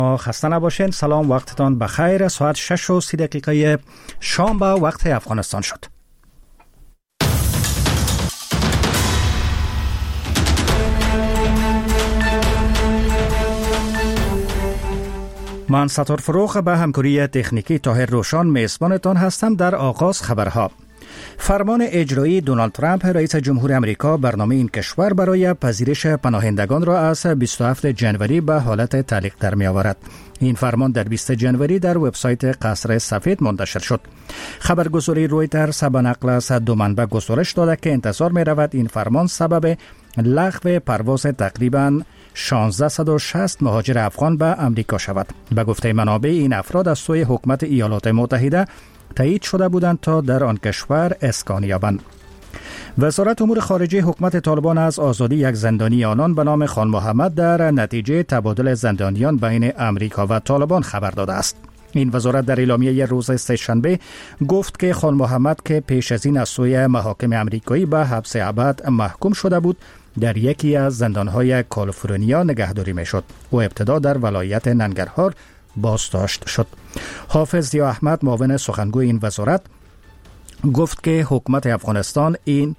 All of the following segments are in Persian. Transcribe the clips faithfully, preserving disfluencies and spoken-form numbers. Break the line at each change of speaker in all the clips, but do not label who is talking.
خسته نباشین. سلام، وقتتان بخیر. ساعت شش و سی دقیقه شام به وقت افغانستان شد. من ستار فروغ به همکاری تکنیکی طاهر روشان میزبانتان هستم. در آغاز خبرها. فرمان اجرایی دونالد ترامپ رئیس جمهور امریکا برنامه این کشور برای پذیرش پناهندگان را از بیست و هفتم ژانویه به حالت تعلیق در می آورد. این فرمان در بیستم ژانویه در وبسایت قصر سفید منتشر شد. خبرگزاری رویترز به نقل از دو منبع گزارش داده که انتظار می رود این فرمان سبب لغو پرواز تقریباً شانزده و شصت مهاجر افغان به امریکا شود. به گفته منابع این افراد از سوی حکومت ایالات متحده تایید شده بودند تا در آن کشور اسکان یابند. وزارت امور خارجه حکومت طالبان از آزادی یک زندانی آنان به نام خان محمد در نتیجه تبادل زندانیان بین امریکا و طالبان خبر داده است. این وزارت در اعلامیه روز سه‌شنبه گفت که خان محمد که پیش از این از سوی محاکم امریکایی به حبس ابد محکوم شده بود، در یکی از زندانهای کالیفرنیا نگهداری میشد و ابتدا در ولایت ننگرهار بازداشت شد. حافظ ضیا احمد معاون سخنگوی این وزارت گفت که حکومت افغانستان این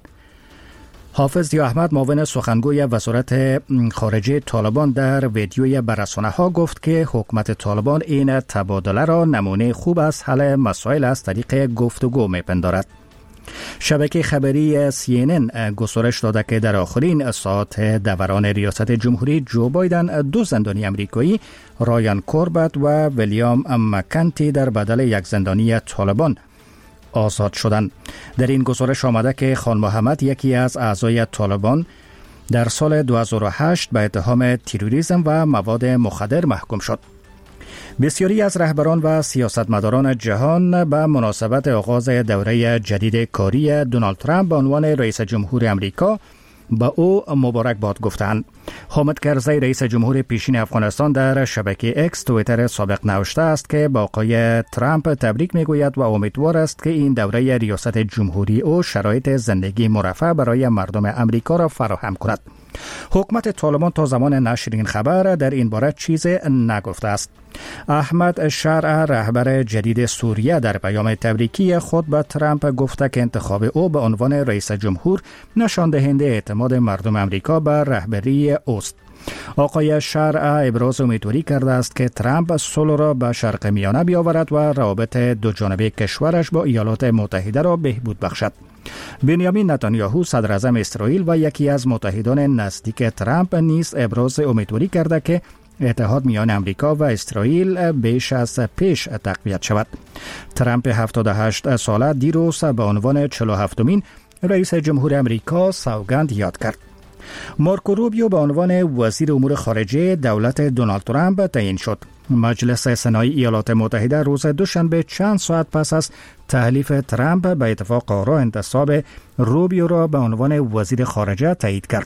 حافظ ضیا احمد معاون سخنگوی وزارت خارجه طالبان در ویدیوی به رسانه‌ها گفت که حکومت طالبان این تبادله را نمونه خوب از حل مسائل از طریق گفتگو میپندارد. شبکه خبری سی ان ان گزارش داده که در آخرین ساعات دوران ریاست جمهوری جو بایدن دو زندانی امریکایی رایان کوربت و ویلیام مکنتی در بدل یک زندانی طالبان آزاد شدند. در این گزارش آمده که خان محمد یکی از اعضای طالبان در سال دو هزار و هشت به اتهام تروریسم و مواد مخدر محکوم شد. بسیاری از رهبران و سیاستمداران جهان به مناسبت آغاز دوره جدید کاری دونالد ترامپ به عنوان رئیس جمهور امریکا به او مبارکباد گفتند. حامد کرزی رئیس جمهور پیشین افغانستان در شبکه اکس توییتر سابق نوشته است که با آقای ترامپ تبریک میگوید و امیدوار است که این دوره ریاست جمهوری او شرایط زندگی مرفه برای مردم امریکا را فراهم کند. حکومت طالبان تا زمان نشر این خبر در این باره چیز نگفته است. احمد شرع رهبر جدید سوریه در پیام تبریکی خود به ترامپ گفته که انتخاب او به عنوان رئیس جمهور نشان دهنده اعتماد مردم امریکا به رهبری اوست. آقای شرع ابراز امیدواری کرده است که ترامپ صلح را به شرق میانه بیاورد و روابط دو جانبه کشورش با ایالات متحده را بهبود بخشد. بنیامین نتانیاهو صدر اعظم اسرائیل و یکی از متحدان نزدیک ترامپ نیز ابراز امیدواری کرده که اتحاد میان امریکا و اسرائیل بیش از پیش تقویت شود. ترامپ هفتاد و هشت ساله دیروز به عنوان چهل و هفتمین رئیس جمهور امریکا سوگند یاد کرد. مارکو روبیو به عنوان وزیر امور خارجه دولت دونالد ترامپ تعیین شد. مجلس سنای ایالات متحده روز دوشنبه چند ساعت پس از تحلیف ترامپ به اتفاق آرا انتصاب روبیو را به عنوان وزیر خارجه تایید کرد.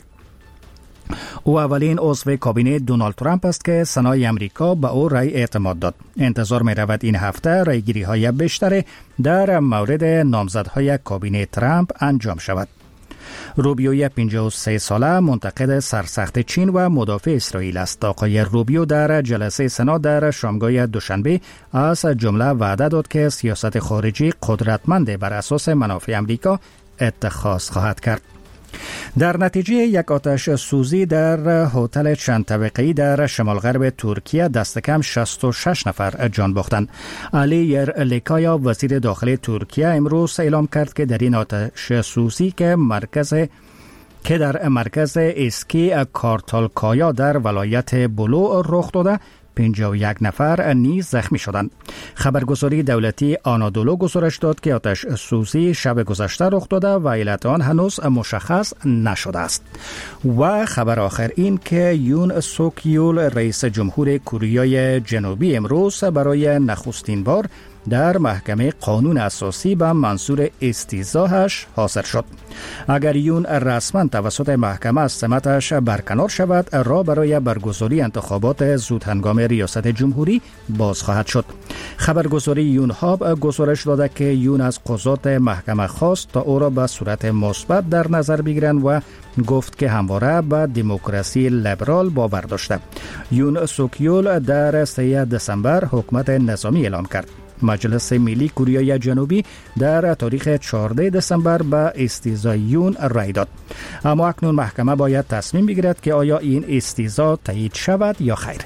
او اولین عضو کابینه دونالد ترامپ است که سنای امریکا به او رای اعتماد داد. انتظار می رود این هفته رایگیری های بیشتر در مورد نامزدهای کابینه ترامپ انجام شود. روبیو پنجاه و سه ساله منتقد سرسخت چین و مدافع اسرائیل است. آقای روبیو در جلسه سنا در شامگاه دوشنبه از جمله وعده داد که سیاست خارجی قدرتمند بر اساس منافع امریکا اتخاذ خواهد کرد. در نتیجه یک آتش سوزی در هتل چند طبقه‌ای در شمال غرب ترکیه دست کم شصت و شش نفر جان باختند. علی یرلیکایا وزیر داخلی ترکیه امروز اعلام کرد که در این آتش سوزی که مرکز که در مرکز اسکی کارتالکایا در ولایت بلو رخ داده پنجاه و یک نفر نیز زخمی شدند. خبرگزاری دولتی آنادولو گزارش داد که آتش سوزی شب گذشته رخ داده و علت آن هنوز مشخص نشده است. و خبر آخر این که یون سوک یول رئیس جمهور کره جنوبی امروز برای نخستین بار در محکمه قانون اساسی به منظور استیضاحش حاصل شد. اگر یون رسما توسط محکمه از سمتش برکنار شود، راه برای برگزاری انتخابات زودهنگام ریاست جمهوری باز خواهد شد. خبرگزاری یونهاب گزارش داده که یون از قضات محکمه خواست تا او را به صورت مثبت در نظر بگیرند و گفت که همواره به دموکراسی لیبرال باور داشته. یون سوکیول در سوم دسامبر حکومت نظامی اعلان کرد. مجلس ملی کره جنوبی در تاریخ چهاردهم دسامبر به استیضاح یون رای داد. اما اکنون محکمه باید تصمیم بگیرد که آیا این استیضاح تایید شود یا خیر.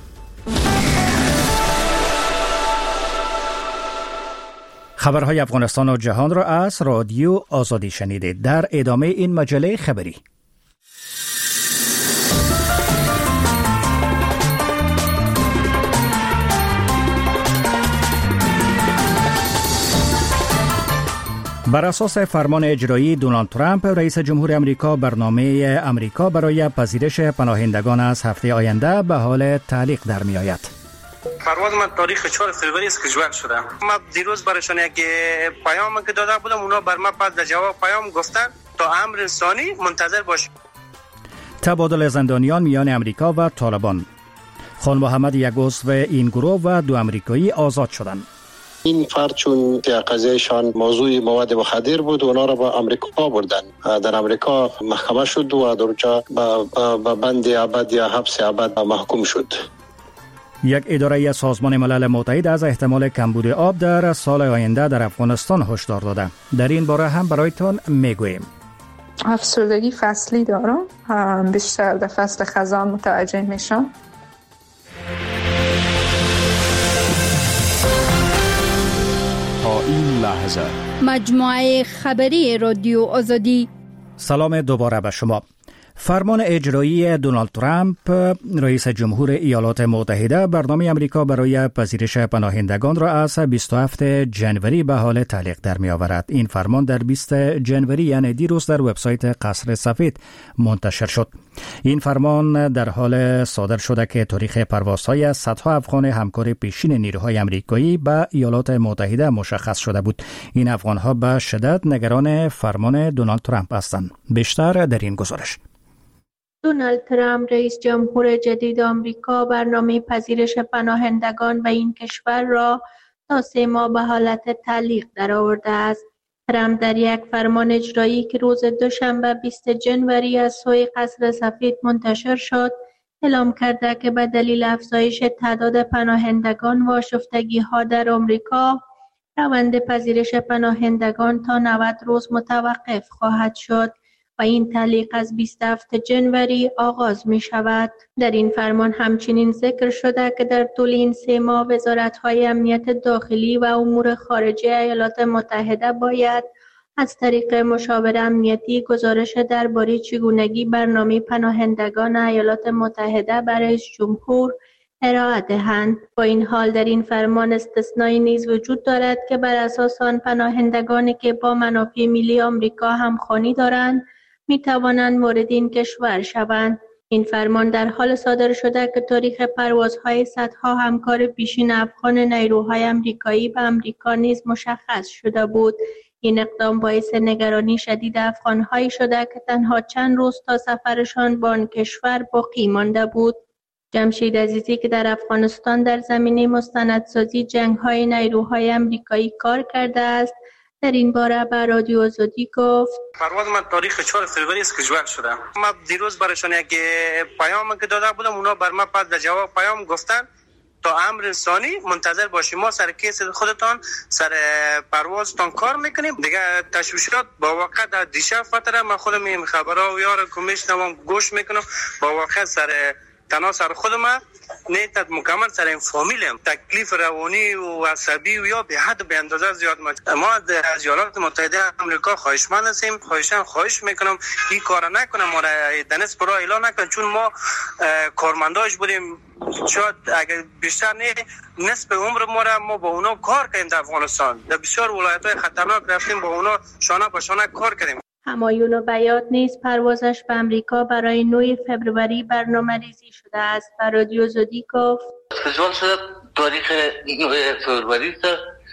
خبرهای افغانستان و جهان را از رادیو آزادی شنیدید. در ادامه این مجله خبری بر اساس فرمان اجرایی دونالد ترامپ، رئیس جمهور امریکا، برنامه امریکا برای پذیرش پناهندگان از هفته آینده به حال تعلیق در می آید.
پرواز من تاریخ چهارم فوریه است که جواب شده. ما دیروز برایشان یک پیام که داده بودم، اونا بر ما پس در جواب پیام گفتن تا امر ثانی منتظر باشید.
تبادل زندانیان میان امریکا و طالبان. خان محمد، یک عضو این گروه و دو امریکایی آزاد شدند.
این فرد چون قضیهشان موضوع مواد مخدر بود، اونا را به امریکا بردن. در امریکا محکمه شد و در اونجا به بند ابد یا حبس ابد محکوم شد.
یک اداره سازمان ملل متحد از احتمال کمبود آب در سال آینده در افغانستان هشدار داده. در این باره هم برایتان میگوییم.
افسردگی فصلی دارم، بیشتر در فصل خزان متوجه میشم.
تا این لحظه
مجموعه خبری رادیو آزادی.
سلام دوباره به شما. فرمان اجرایی دونالد ترامپ، رئیس جمهور ایالات متحده، برنامه امریکا برای پذیرش پناهندگان را از بیست و هفتم ژانویه به حال تعلیق در می آورد. این فرمان در بیستم ژانویه، یعنی دیروز، در وبسایت قصر سفید منتشر شد. این فرمان در حال صادر شده که تاریخ پروازهای صدها افغان همکار پیشین نیروهای امریکایی به ایالات متحده مشخص شده بود. این افغانها به شدت نگران فرمان دونالد ترامپ هستند. بیشتر در این گزارش.
دونالد ترامپ، رئیس جمهور جدید آمریکا، برنامه پذیرش پناهندگان و این کشور را تا سه ماه به حالت تعلیق درآورده است. ترامپ در یک فرمان اجرایی که روز دوشنبه بیستم ژانویه از سوی قصر سفید منتشر شد، اعلام کرده که به دلیل افزایش تعداد پناهندگان و آشفتگی‌ها در آمریکا، روند پذیرش پناهندگان تا نود روز متوقف خواهد شد و این تعلیق از بیست و هفتم ژانویه آغاز می شود. در این فرمان همچنین ذکر شده که در طول این سه ماه وزارت‌های امنیت داخلی و امور خارجه ایالات متحده باید از طریق مشاور امنیتی گزارش درباره چگونگی برنامه پناهندگان ایالات متحده برای رئیس جمهور ارائه دهند. با این حال در این فرمان استثنایی نیز وجود دارد که بر اساس آن پناهندگانی که با منافع ملی آمریکا همخوانی دارند می توانند وارد این کشور شوند. این فرمان در حال صادر شده که تاریخ پروازهای صدها همکار پیشین افغان نیروهای امریکایی به امریکا نیز مشخص شده بود. این اقدام باعث نگرانی شدید افغانهایی شده که تنها چند روز تا سفرشان به آن کشور باقی مانده بود. جمشید عزیزی که در افغانستان در زمینه مستندسازی جنگ‌های نیروهای امریکایی کار کرده است، در این باره به رادیو آزادی گفت:
پرواز من تاریخ چهارم فوریه است که جواب شده. ما دیروز برایشان یک پیام که داده بودم، اونا بر ما پس در جواب پیام گفتن تا امر ثانی منتظر باشیم. ما سر کیس خودتان سر پروازتان کار میکنیم. دیگه تشویشات با واقع در دیشب فتره من خودم این خبرها و یار کمیشنم گوش میکنم. با واقع سر تنها سر خودم نیت مکمل سر این فامیلم تکلیف روانی و عصبی و یا به حد به اندازه زیاد ما ما از ایالات متحده آمریکا خواهشمند هستیم. خواهشاً خواهش میکنم این کار نکنم، ما را دنس پرا اعلان نکن، چون ما کارمنداش بودیم. شاید اگر بیشتر نه نصف عمر ما را ما با اونا کار کردیم در افغانستان. در بسیار ولایت‌های خطرناک رفتیم، با اونا شانه به شانه کار کردیم.
همایون و بیات نیز پروازش به امریکا برای نهم فوریه برنامه ریزی شده است. و رادیو آزادی گفت:
فستیوال شده تاریخ نهم فوریه است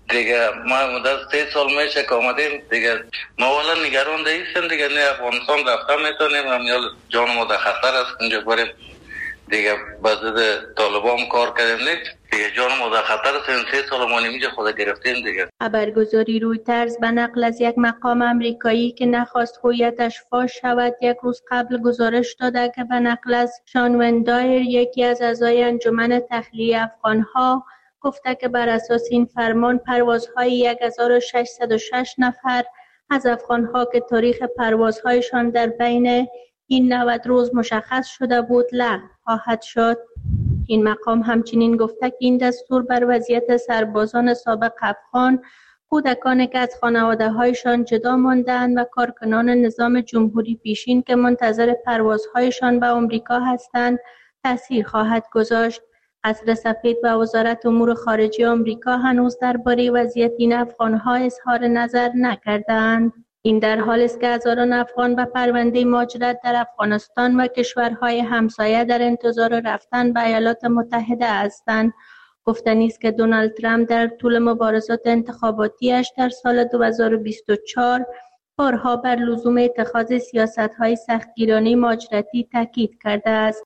دیگه ما مدت سه سال میشه که آمدیم دیگه ما والا نگران نیستیم دیگه نه افغانستان رفتن میتونیم هم یا جان ما در خطر است اینجا بریم دیگه با ضد طالبان کار کردیم نه دیگه جان ما در خطر است این سه سال ما نمیشه خود گرفتیم دیگه.
خبرگزاری رویترز به نقل از یک مقام امریکایی که نخواست هویتش فاش شود یک روز قبل گزارش داده که به نقل از شان وندایر یکی از اعضای انجمن تخلیه افغانها گفته که بر اساس این فرمان پروازهای یک هزار و ششصد و شش نفر از افغانها که تاریخ پروازهایشان در بین این نود روز مشخص شده بود لغو خواهد شد. این مقام همچنین گفته که این دستور بر وضعیت سربازان سابق افغان، کودکانی که از خانواده‌هایشان جدا مانده‌اند و کارکنان نظام جمهوری پیشین که منتظر پروازهایشان به آمریکا هستند تأثیر خواهد گذاشت. قصر سفید و وزارت امور خارجه آمریکا هنوز درباره وضعیت این افغان‌ها اظهار نظر نکردند. این در حالی است که هزاران افغان به پرونده مهاجرت در افغانستان و کشورهای همسایه در انتظار رفتن به ایالات متحده هستند. گفتنی است که دونالد ترامپ در طول مبارزات انتخاباتیش در سال دو هزار و بیست و چهار بارها بر لزوم اتخاذ سیاست‌های سختگیرانه مهاجرتی تاکید کرده است.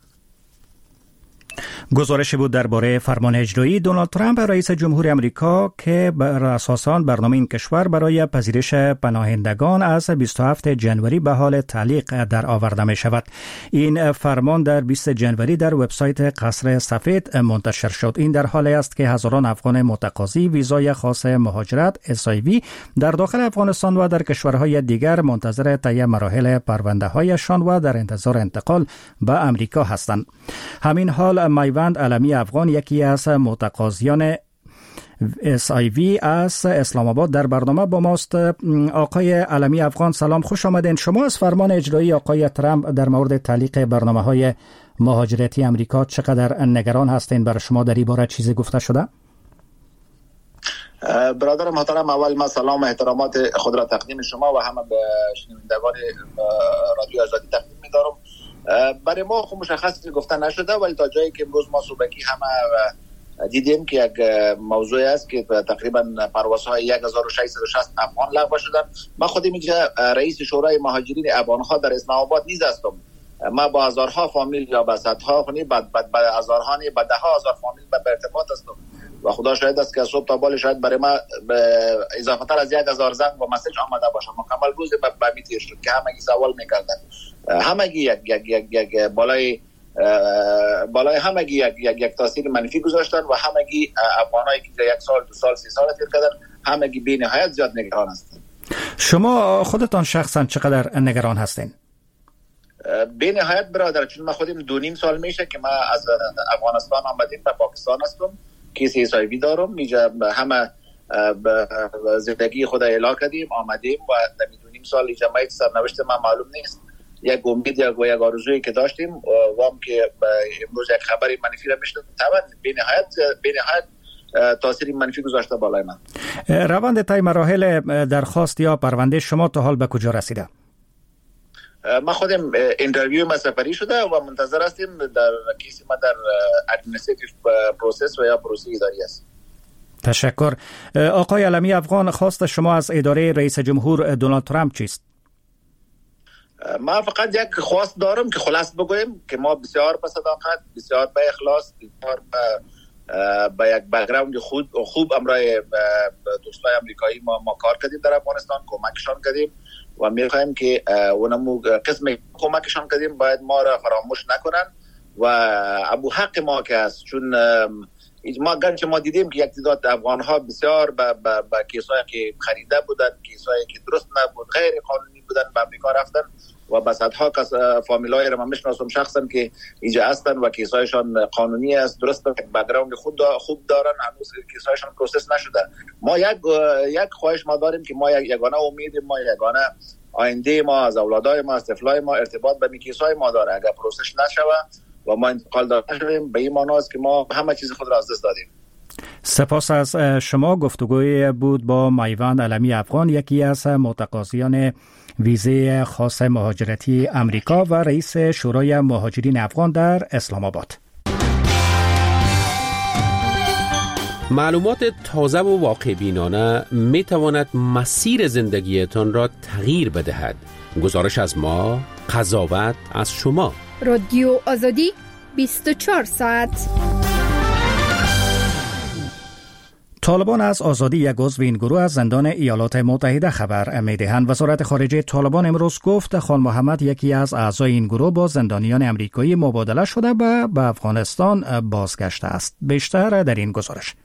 گزارشی بود درباره فرمان اجرایی دونالد ترامپ رئیس جمهور امریکا که بر اساس آن برنامه این کشور برای پذیرش پناهندگان از بیست و هفتم ژانویه به حال تعلیق در آورده می شود. این فرمان در بیستم ژانویه در وبسایت قصر سفید منتشر شد. این در حالی است که هزاران افغان متقاضی ویزای خاص مهاجرت اس آی وی در داخل افغانستان و در کشورهای دیگر منتظر طی مراحل پرونده هایشان و در انتظار انتقال به امریکا هستند. همین حال میوند علمی افغان یکی از متقاضیان اس آی وی از اسلام آباد در برنامه با ماست. آقای علمی افغان سلام، خوش آمدین. شما از فرمان اجرایی آقای ترامپ در مورد تعلیق برنامه‌های مهاجرتی امریکا چقدر نگران هستین؟ برای شما در این باره چیزی گفته شده؟
برادر محترم، اول ما سلام و احترامات خود را تقدیم شما و همه به شنوندگان رادیو آزادی تقدیم می‌دارم. برای ما خب مشخص گفتن نشده، ولی تا جایی که امروز ما صبحی همه دیدیم که یک موضوع است که تقریبا پروازهای یک هزار و ششصد و شصت افغان لغو شدن. ما خودم اینجا رئیس شورای مهاجرین افغان‌ها در اسلام آباد نیز هستم. ما با هزارها فامیل یا با صدها خونی بعد بعد با هزارها با ده ها هزار فامیل به ارتباط هستم و خدا شاهد است که صبح تا بالا شاید برای ما اضافه تر از یک هزار زنگ و مسیج آمده باشه. مکمل روز به میتیر شد که همگی سوال میکردن، همگی یک یک یک یک بالای بالای همگی یک یک یک تاثیر منفی گذاشتن و همگی افغانایی که یک سال دو سال سه سال تیر کردن همگی بی نهایت زیاد نگران هستند.
شما خودتان شخصا چقدر نگران هستین؟
بی نهایت برادر، چون ما خودم دو نیم سال میشه که ما از افغانستان آمدیم به پاکستان هستم، کیس اس آی وی دارم. اینجا همه زندگی خود اعلام کردیم آمدیم و در دو نیم سال اینجا ما سرنوشت ما معلوم نیست. یک امید یا یک آرزویی که داشتیم و هم که امروز یک خبری منفی را میشنویم طبعا بی نهایت بی نهایت تاثیر منفی گذاشته بالای من.
روند طی مراحل درخواست یا پرونده شما تا حال به کجا رسیده؟
ما خودم اینترویو ما سفری شده و منتظر هستیم در کیس ما در ادمنستریتیو پروسس و یا پروسه اداری است.
تشکر. آقای علمی افغان، خواست شما از اداره رئیس جمهور دونالد ترامپ چیست؟
ما فقط یک خواست دارم که خلاص بگویم که ما بسیار به صداقت، بسیار به اخلاص، بسیار با یک بک‌گراند خود خوب امرای دوستای آمریکایی ما ما کار کردیم در افغانستان، کمکشان کردیم و می‌خوایم که اونمو قسم کمکشان کردیم باید ما را فراموش نکنن و ابو حق ما که است، چون ما گرچه ما دیدیم که یک تعداد افغان‌ها بسیار با با, با کیسایی که خریده بودن، کیسایی که درست نبود، غیر قانونی بودن به آمریکا رفتن و با صدها کس فامیلای را من میشناسم شخصا که اینجا هستن و کیسایشان قانونی است، درست بک‌گراند خود خوب دارن، هنوز کیسایشان پروسس نشده. ما یک یک خواهش ما داریم که ما یک یگانه امید ما یگانه آینده ما از اولادای ما از طفلای ما ارتباط به کیسای ما داره. اگر پروسس نشوه و ما انتقال داده شدیم به این معنی است که ما همه چیز خود را از دست دادیم.
سپاس از شما. گفتگوی بود با میوند علمی افغان، یکی از متقاضیان ویزه خاص مهاجرتی امریکا و رئیس شورای مهاجرین افغان در اسلام آباد.
معلومات تازه و واقع بینانه می تواند مسیر زندگیتان را تغییر بدهد. گزارش از ما، قضاوت از شما.
رادیو آزادی بیست و چهار ساعت.
طالبان از آزادی یک عضو این گروه از زندان ایالات متحده خبر می‌دهند. وزارت خارجه طالبان امروز گفت خان محمد یکی از اعضای این گروه با زندانیان امریکایی مبادله شده و به افغانستان بازگشته است. بیشتر در این گزارش.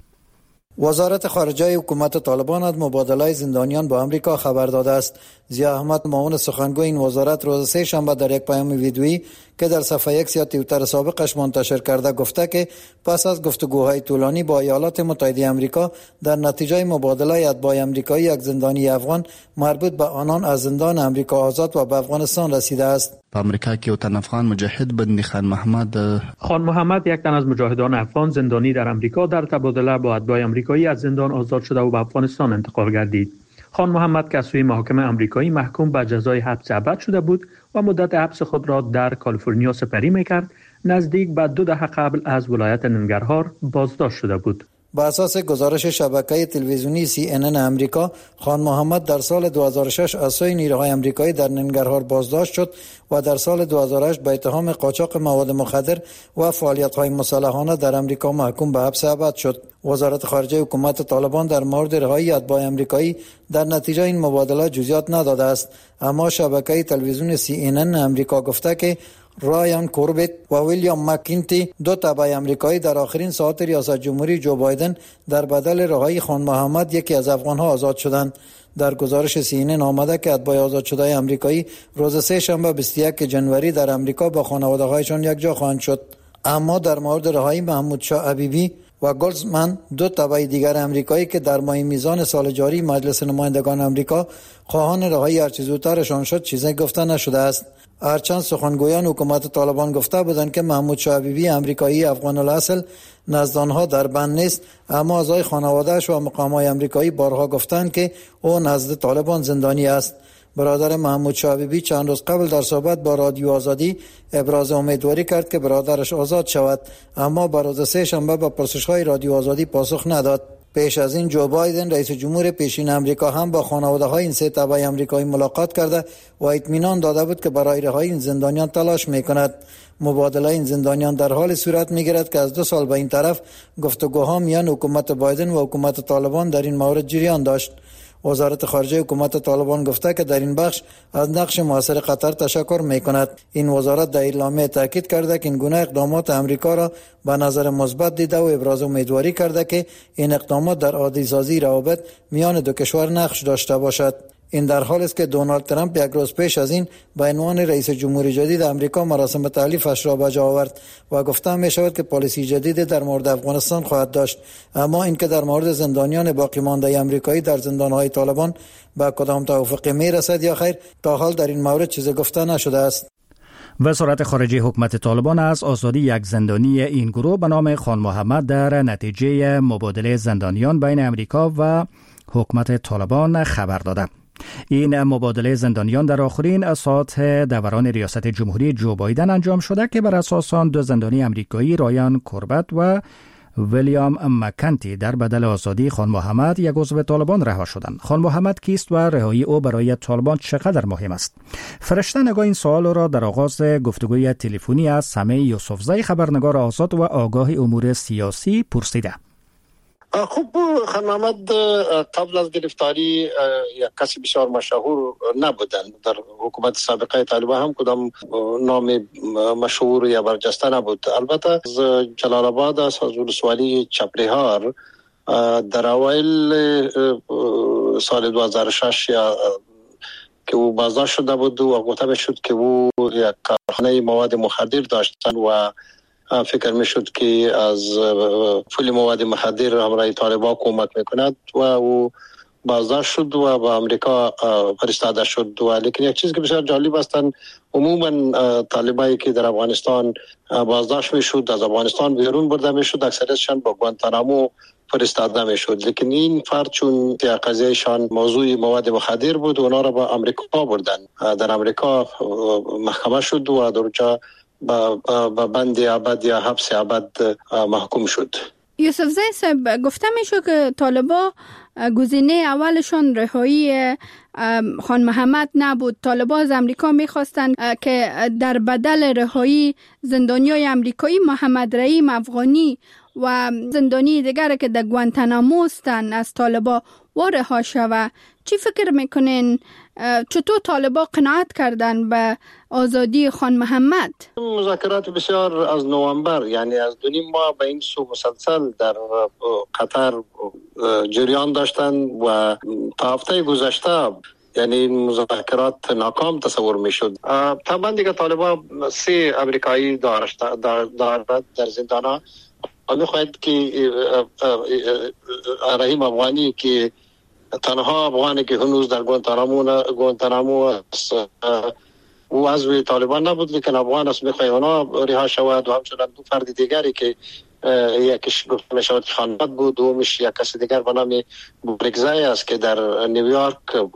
وزارت خارجه حکومت طالبان از مبادله زندانیان با امریکا خبر داده است. ضیاء احمد معاون سخنگوی این وزارت روز سه شنبه در یک پیام ویدیویی که در صفحه ایکس یا توییتر سابقش منتشر کرده گفته که پس از گفتگوهای طولانی با ایالات متحده آمریکا در نتیجه مبادله اتباع آمریکایی یک زندانی افغان مربوط به آنان از زندان امریکا آزاد و به افغانستان رسیده است.
په امریکا کې یو تن افغان مجاهد بندي خان محمد
خان محمد یک تن از مجاهدان افغان زندانی در امریکا در تبادله با اتباع آمریکایی از زندان آزاد شده و به افغانستان انتقال گردید. خان محمد که از سوی محاکمه آمریکایی محکوم به جزای حبس ابد شده بود و مدت حبس خود را در کالیفرنیا سپری می‌کرد، نزدیک به دو دهه قبل از ولایت ننگرهار بازداشت شده بود.
بر اساس گزارش شبکه تلویزیونی سی ان ان امریکا، خان محمد در سال دو هزار و شش از سوی نیروهای آمریکایی در ننگرهار بازداشت شد و در سال دو هزار و هشت به اتهام قاچاق مواد مخدر و فعالیت‌های مسلحانه در امریکا محکوم به حبس ابد شد. وزارت خارجه حکومت طالبان در مورد رهایی اتباع آمریکایی در نتیجه این مبادله جزئیات نداده است، اما شبکه تلویزیون سی ان ان امریکا گفته که رایان کوربت و ویلیام مکینتی دو تبع آمریکایی در آخرین ساعات ریاست جمهوری جو بایدن در بدل رهایی خان محمد یکی از افغان‌ها آزاد شدند. در گزارش سی ان ان آمده که اتباع آزاد شده آمریکایی روز سه شنبه بیست و یک ژانویه در آمریکا با خانواده‌هایشان یکجا خواهند شد. اما در مورد رهایی محمود شاه حبیبی و گلزمن دو تبع دیگر آمریکایی که در ماه میزان سال جاری مجلس نمایندگان آمریکا خواهان رهایی هرچه زودترشان شد چیزی گفته نشده است. هرچند سخنگویان حکومت طالبان گفته بودند که محمود شاه حبیبی آمریکایی افغان الاصل نزد آنها در بند نیست، اما اعضای خانواده‌اش و مقام‌های آمریکایی بارها گفتند که او نزد طالبان زندانی است. برادر محمود شاه حبیبی چند روز قبل در صحبت با رادیو آزادی ابراز امیدواری کرد که برادرش آزاد شود، اما بر روز سه شنبه به پرسش‌های رادیو آزادی پاسخ نداد. پیش از این جو بایدن رئیس جمهور پیشین آمریکا هم با خانواده‌های این سه تبع آمریکایی ملاقات کرده و اطمینان داده بود که برای رهایی این زندانیان تلاش می‌کند. مبادله این زندانیان در حال صورت می‌گیرد که از دو سال به این طرف گفتگوها میان حکومت بایدن و حکومت طالبان در این مورد جریان داشت. وزارت خارجه حکومت طالبان گفته که در این بخش از نقش موثر قطر تشکر می‌کند. این وزارت در اعلامیه تاکید کرده که این گونه اقدامات آمریکا را به نظر مثبت دیده و ابراز امیدواری کرده که این اقدامات در عادی‌سازی روابط میان دو کشور نقش داشته باشد. این در حالی است که دونالد ترامپ یک روز پیش از این به عنوان رئیس جمهور جدید آمریکا مراسم تحلیفش را به جا آورد و گفته می شود که پالیسی جدید در مورد افغانستان خواهد داشت، اما اینکه در مورد زندانیان باقی مانده آمریکایی در زندان‌های طالبان به کدام توافقی می رسد یا خیر تا حال در این مورد چیزی گفته نشده است.
وزارت خارجه حکومت طالبان از آزادی یک زندانی این گروه به نام خان محمد در نتیجه مبادله زندانیان بین امریکا و حکومت طالبان خبر داده. این مبادله زندانیان در آخرین ساعات دوران ریاست جمهوری جو بایدن انجام شده که بر اساس آن دو زندانی آمریکایی رایان کوربت و ویلیام مکنتی در بدل آزادی خان محمد یک عضو طالبان رها شدند. خان محمد کیست و رهایی او برای طالبان چقدر مهم است؟ فرشته نگاه این سوال را در آغاز گفتگوی تلفنی از سمیع یوسفزی خبرنگار آزاد و آگاه امور سیاسی پرسیده.
خب خان محمد قبل از گرفتاری یک کسی بسیار مشهور نبودند. در حکومت سابقه طالبان هم کدام نام مشهور یا برجسته نبود. البته از جلال آباد از ولسوالی چپریهار در اوایل سال دو هزار و شش یا که او بازداشت شده بود و گفته میشد که او یک کارخانه مواد مخدر داشتند و فکر میشد که از پول مواد مخدر همراه طالبان کمک میکند و او بازداشت شد و به امریکا فرستاده شد. و لیکن یک چیز که بسیار جالب است، عموما طالبایی که در افغانستان بازداشت میشد از افغانستان بیرون برده میشد اکثرشان با گوانتانامو فرستاده میشد، لیکن این فرد چون قضیهشان موضوع مواد مخدر بود و اونا را به امریکا بردن. در امریکا محکمه شد و در اونجا با بند ابد یا حبس ابد محکوم شد.
یوسفزای صاحب، گفته میشه که طالبا گزینه اولشان رهایی خان محمد نبود. طالبا از امریکا میخواستند که در بدل رهایی زندانیای امریکایی محمد رحیم افغانی و زندانی دیگر که در گوانتانامو هستند از طالبا و رها شود. چی فکر میکنین چطور طالبا قناعت کردن به آزادی خان محمد؟
مذاکرات بسیار از نوامبر، یعنی از دو نیم ماه به این سو مسلسل در قطر جریان داشتن و تا هفته گذشته یعنی این مذاکرات ناکام تصور میشد. طبعا دیگه طالبان سه امریکایی دارد در زندان و میخواهد که رحیم افغانی که تنها افغانی که هنوز در گوانتانامو گوانتانامو او عضو طالبان نبود، لیکن افغان است، میخواهد اونا رها شود و همچنان دو فرد دیگری که یکیش گفته می شود خانواد بود، دومیش یک کسی دیگر به نام بریگزای است که در نیویورک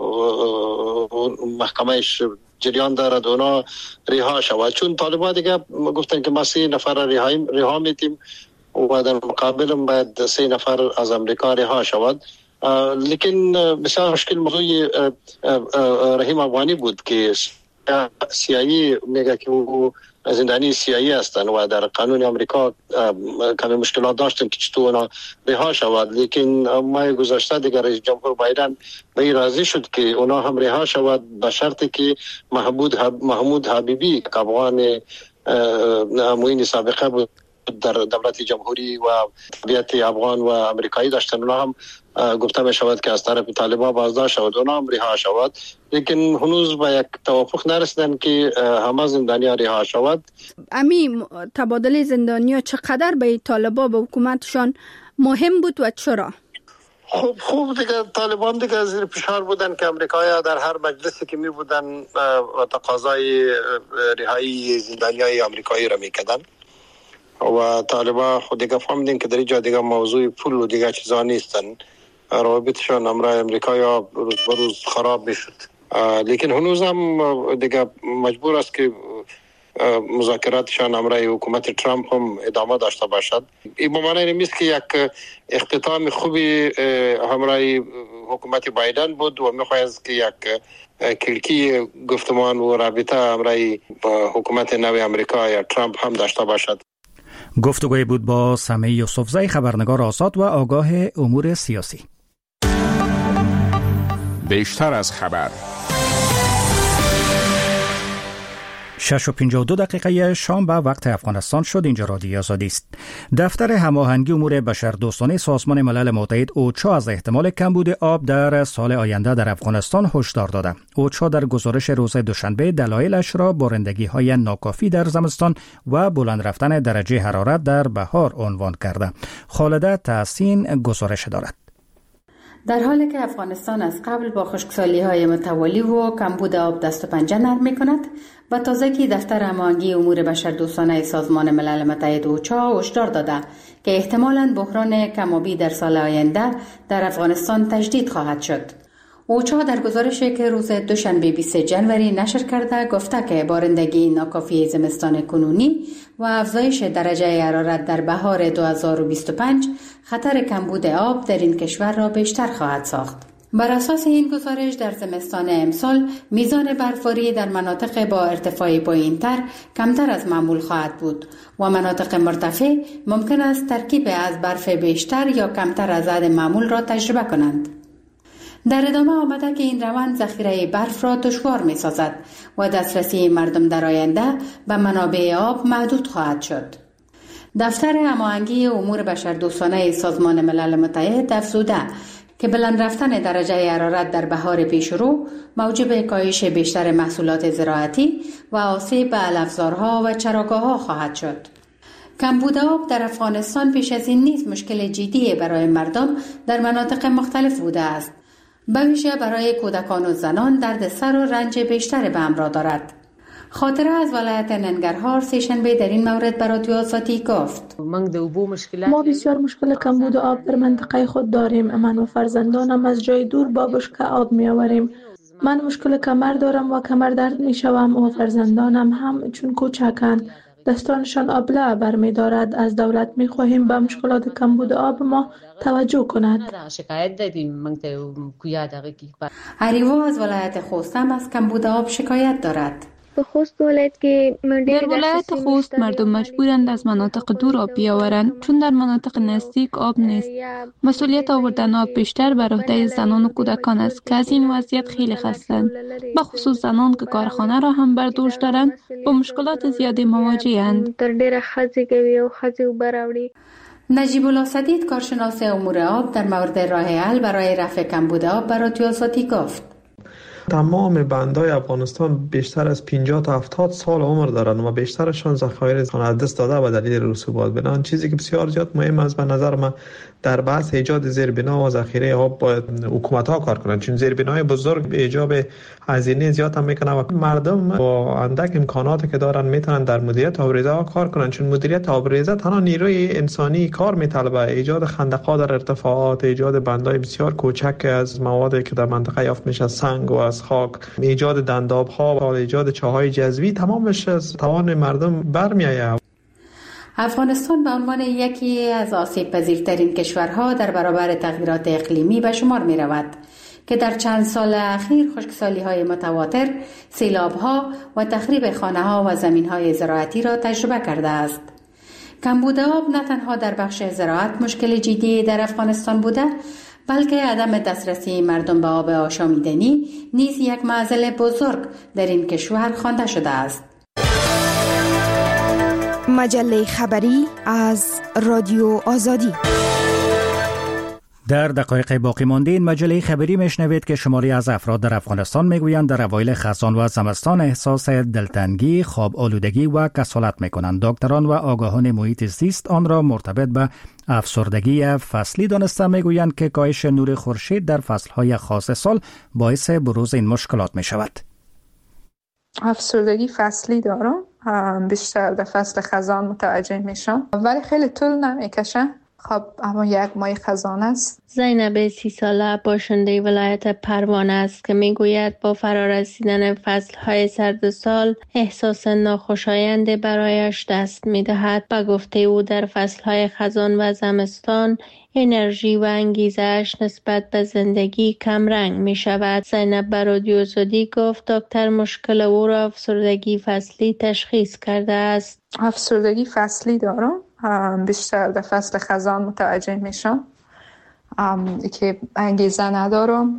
محکمهش جریان دارد، اونا رها شود. چون طالبان دیگه گفتن که ما سه نفر رها رها میتیم و در مقابل باید سه نفر از امریکا رها شود. لیکن بسیار مشکل موضوع رحیم افغانی بود که سیایی میگه که او زندانی سیایی هستند و در قانون امریکا کمی مشکلات داشتن که چطور اونا رها شود. لیکن ماه گذشته دیگر رئیس جمهور بایدن به این راضی شد که اونا هم رها شود به شرطی که محمود محمود حبیبی که افغان معین سابقه بود در دولت جمهوری و طبیعت افغان و امریکایی داشتن، اونا هم گفته می شود که از طرف طالبان بازداشت شود، اونا هم رها شود. لیکن هنوز به یک توافق نرسیدن که همه زندانیان رها شود.
امی تبادل زندانیان چقدر به طالبان به حکومتشان مهم بود و چرا؟
خوب خوب دیگه طالبان دیگه زیر فشار بودن که امریکایی در هر مجلسی که می بودن و تقاضای رهایی زندانیای امریکایی را میکردن و طالبان خود دیگه فهمیدن که در اینجا دیگه موضوع پول و دیگه چیزا نیستن، روابطشان امرای امریکایی ها روز بروز خراب میشد. لیکن هنوز هم دیگه مجبور است که مذاکراتشان امرای حکومت ترامپ هم ادامه داشته باشد. این به معنی نیست که یک اختتام خوبی همراه حکومت بایدن بود و میخواهد که یک کلکی گفتمان و رابطه امراه حکومت نو امریکا یا ترامپ هم داشته باشد.
گفتگوی بود با سمیع یوسفزای، خبرنگار آزاد و آگاه امور سیاسی.
بیشتر از خبر.
شش و پنجاه و دو دقیقه شام به وقت افغانستان شد. اینجا رادیو آزادی است. دفتر هماهنگی امور بشردوستانه سازمان ملل متحد اوچا از احتمال کمبود آب در سال آینده در افغانستان هشدار داده. اوچا در گزارش روز دوشنبه دلایلش را بارندگی‌های ناکافی در زمستان و بلند رفتن درجه حرارت در بهار عنوان کرده. خالده تحسین گزارش دارد.
در حالی که افغانستان از قبل با خشکسالی‌های متوالی و کمبود آب دست و پنجه نرم می‌کند، و تازگی دفتر هماهنگی امور بشردوستانه سازمان ملل متحد اوچا هشدار داده که احتمالاً بحران کم‌آبی در سال آینده در افغانستان تجدید خواهد شد. اوچا در گزارشی که روز دوشنبه بیست ژانویه نشر کرده گفته که بارندگی ناکافی زمستان کنونی و افزایش درجه حرارت در بهار دو هزار و بیست و پنج خطر کمبود آب در این کشور را بیشتر خواهد ساخت. بر اساس این گزارش در زمستان امسال میزان برفباری در مناطق با ارتفاع پایین‌تر کمتر از معمول خواهد بود و مناطق مرتفع ممکن است ترکیب از برف بیشتر یا کمتر از عدد معمول را تجربه کنند. در ادامه آمده که این روند ذخیره برف را دشوار می سازد و دسترسی مردم در آینده به منابع آب محدود خواهد شد. دفتر هماهنگی امور بشردوستانه سازمان ملل متحد افزوده که بلند رفتن درجه حرارت در بهار پیشرو موجب کاهش بیشتر محصولات زراعتی و آسیب به علفزارها و چراگاه‌ها خواهد شد. کمبود آب در افغانستان پیش از این نیز مشکل جدی برای مردم در مناطق مختلف بوده است. به ویژه برای کودکان و زنان درد سر و رنج بیشتر به همراه دارد. خاطره از ولایت ننگرهار سه‌شنبه در این مورد به رادیو آزادی گفت:
ما بسیار مشکل کمبود آب در منطقه خود داریم. من و فرزندانم از جای دور با بشکه آب می آوریم. من مشکل کمر دارم و کمر درد می شوم و فرزندانم هم چون کوچکند دستانشان آب برمی دارد. از دولت می خواهیم به مشکلات کمبود آب ما توجه کند.
شکایت دادیم من کویا دقیقی.
اریوا از ولایت خوست هم از کمبود آب شکایت دارد.
به خوست ولایت که
در ولایت خوست مردم مجبورند از مناطق دور آب بیاورند چون در مناطق نزدیک آب نیست. مسئولیت آوردن آب بیشتر بر عهده زنان و کودکان است که از این وضعیت خیلی خستند. به خصوص زنان که کارخانه را هم بر دوش دارند با مشکلات زیادی مواجه‌اند.
در ډیره خزی کوي او خزی وبراوړي.
نجیب الله سدید کارشناس امور آب در مورد راه حل برای رفع کمبود آب به رادیو آزادی گفت:
تمام بندهای افغانستان بیشتر از پنجاه تا هفتاد سال عمر دارند و بیشترشان ذخایر از دست داده به دلیل رسوبات. بنابراین چیزی که بسیار زیاد مهم است به نظر من در بحث ایجاد زیربنا و ذخیره آب باید حکومت ها کار کنند، چون زیربنای بزرگ به ایجاب هزینه زیاد هم میکنه و مردم با اندک امکاناتی که دارن میتونن در مدیریت آبریزه ها کار کنند، چون مدیریت آبریزه تنها نیروی انسانی کار میطلبه. ایجاد خندق‌ها در ارتفاعات، ایجاد بندهای بسیار کوچک از موادی که در منطقه یافت میشه، سنگ و از خاک، ایجاد دنداب ها و ایجاد چاهای جذبی، تمامش از توان مردم برمیآید.
افغانستان به عنوان یکی از آسیب پذیرترین کشورها در برابر تغییرات اقلیمی به شمار می رود که در چند سال اخیر خشکسالی های متواتر، سیلاب ها و تخریب خانه ها و زمین های زراعتی را تجربه کرده است. کمبود آب نه تنها در بخش زراعت مشکل جدی در افغانستان بوده، بلکه عدم دسترسی مردم به آب آشامیدنی نیز یک معضل بزرگ در این کشور خوانده شده است.
مجله خبری از رادیو آزادی.
در دقایق باقی مانده این مجله خبری میشنوید که شماری از افراد در افغانستان میگویند در اوایل خزان و زمستان احساس دلتنگی، خواب آلودگی و کسالت میکنند. دکتران و آگاهان محیط زیست آن را مرتبط به افسردگی فصلی دانسته میگویند که کاهش نور خورشید در فصلهای خاص سال باعث بروز این مشکلات میشود.
افسردگی فصلی دارم، بیشتر در فصل خزان متوجه میشم ولی خیلی طول نمیکشه. خب اما یک ماه خزان است.
زینب سی ساله باشنده ولایت پروان است که میگوید با فرارسیدن فصلهای سرد سال احساس ناخوشایند برایش دست میدهد. با گفته او در فصلهای خزان و زمستان انرژی و انگیزش نسبت به زندگی کم رنگ می شود. زینب به رادیو آزادی گفت دکتر مشکل او را افسردگی فصلی تشخیص کرده است.
افسردگی فصلی دارم، بیشتر در فصل خزان متوجه میشم که انگیزه ندارم،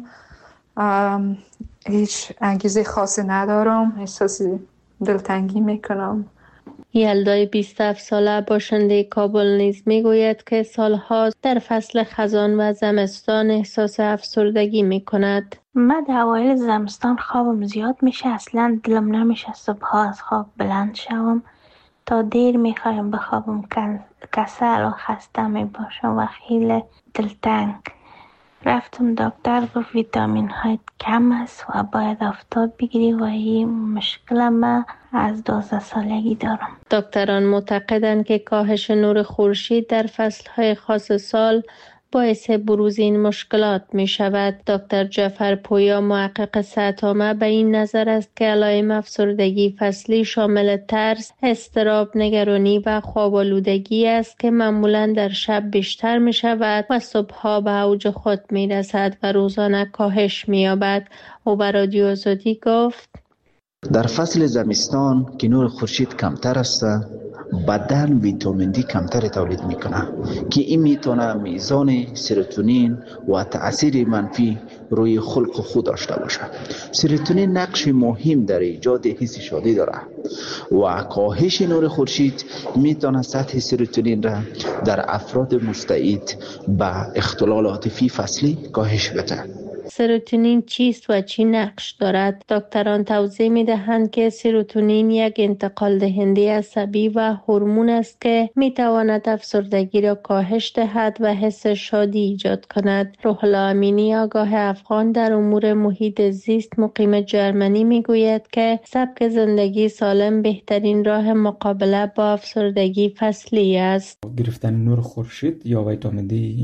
هیچ انگیزه خاصی ندارم، احساس دلتنگی میکنم.
یلدای بیست و هفت ساله باشنده کابل نیز میگوید که سالها در فصل خزان و زمستان احساس افسردگی میکند.
من در اوایل زمستان خوابم زیاد میشه، اصلا دلم نمیشه صبح از خواب بلند شوم، تا دیر میخوایم بخوابم، کسل و خسته میباشم و خیلی دلتنگ. رفتم دکتر گفت ویتامین های کم است و باید آفتاب بگیری و این مشکل من از دوازده سالگی دارم.
دکتران معتقدند که کاهش نور خورشید در فصلهای خاص سال باعث بروز این مشکلات می شود. دکتر جعفر پویا محقق صحت‌عامه به این نظر است که علائم افسردگی فصلی شامل ترس، اضطراب، نگرانی و خواب آلودگی است که معمولاً در شب بیشتر می شود و صبحها به اوج خود می رسد و روزانه کاهش می یابد. او به رادیو آزادی گفت
در فصل زمستان که نور خورشید کمتر است، بدن ویتامین دی کمتر تولید میکنه که این میتونه میزان سروتونین و تأثیر منفی روی خلق خود داشته باشه. سروتونین نقش مهم در ایجاد حس شادی داره و کاهش نور خورشید میتونه سطح سروتونین را در افراد مستعد به اختلال عاطفی فصلی کاهش بده.
سروتونین چیست و چی نقش دارد؟ دکتران توضیح می دهند که سروتونین یک انتقال دهنده عصبی و هورمون است که می تواند افسردگی را کاهش دهد و حس شادی ایجاد کند. روح الله امینی آگاه افغان در امور محیط زیست مقیم جرمنی می گوید که سبک زندگی سالم بهترین راه مقابله با افسردگی فصلی است.
گرفتن نور خورشید یا ویتامین دی اینا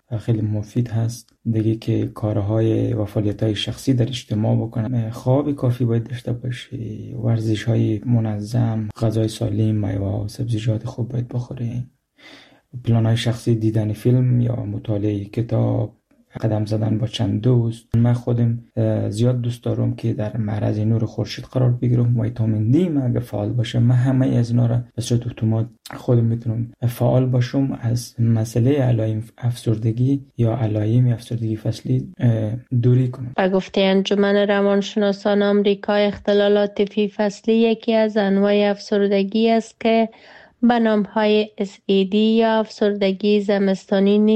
خیلی مفید هست. دیگه که کارهای و فعالیت‌های شخصی در اجتماع بکنن، خواب کافی باید داشته باشی، ورزش‌های منظم، غذای سالم، میوه و سبزیجات خوب باید بخوری، پلان‌های شخصی، دیدن فیلم یا مطالعه کتاب، قدم زدن با چند دوست. من خودم زیاد دوست دارم که در معرض نور خورشید قرار بگیرم. ویتامین دی من اگه فعال باشه، من همه از اینا را به صورت اتومات خودم میتونم فعال باشم. از مسئله علائم افسردگی یا علائم افسردگی فصلی دوری کنم.
به گفته انجمن روانشناسان آمریکا، اختلالات فی فصلی یکی از انواع افسردگی است که به نام‌های اس ای دی یا افسردگی زمستانی نیز